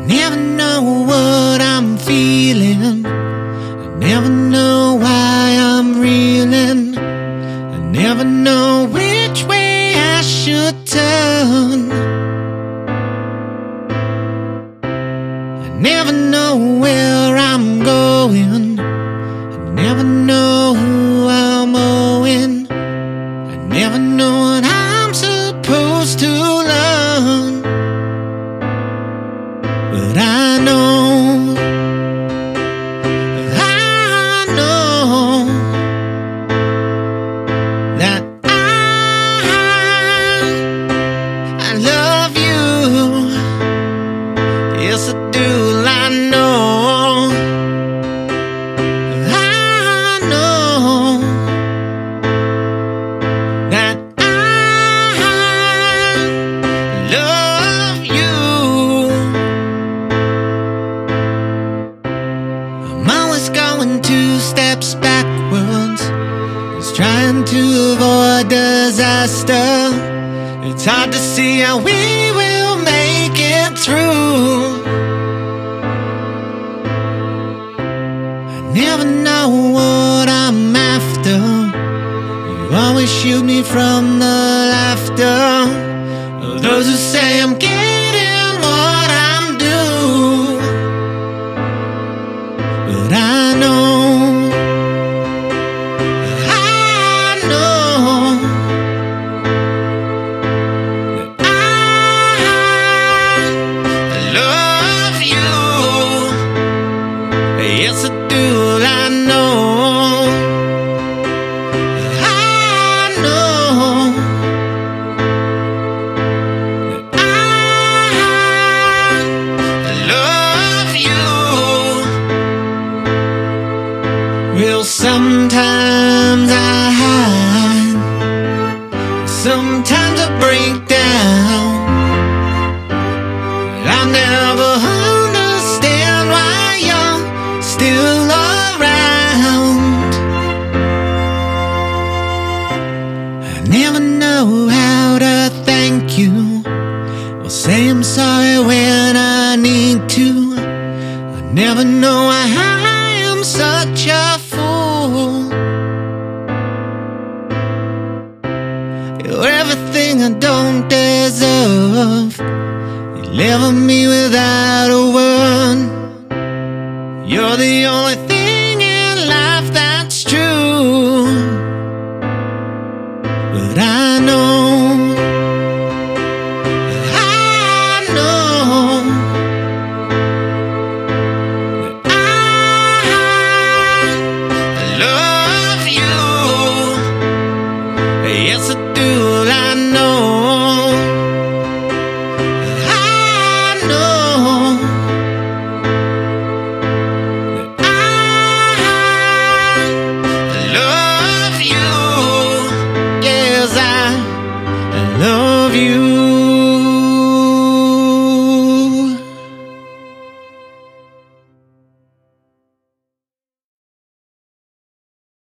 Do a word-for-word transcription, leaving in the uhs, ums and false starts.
never know what I'm feeling. I never know why I'm reeling. I never know which way I should turn. I never know where I'm going. I never know who I'm owing. I never know what I'm supposed to learn. But I know, I know that I, I love you. Yes, I do. I know, I know that I love you. I'm always going two steps backwards, just trying to avoid disaster. It's hard to see how we will make it through. I never know what I'm after. You always shoot me from the laughter of those who say I'm getting what I'm due. But I know, I know that I love you. Yes, I do. I know, I know that I love you. Well, sometimes I hide, sometimes I break down. I'll never understand why you're still around. I never know how to thank you or say I'm sorry when I need to. I never know why I am such a fool. You're everything I don't deserve. You level me without a word. You're the only thing in life that's true. But I know, I know that I love you. Yes, I do. I know.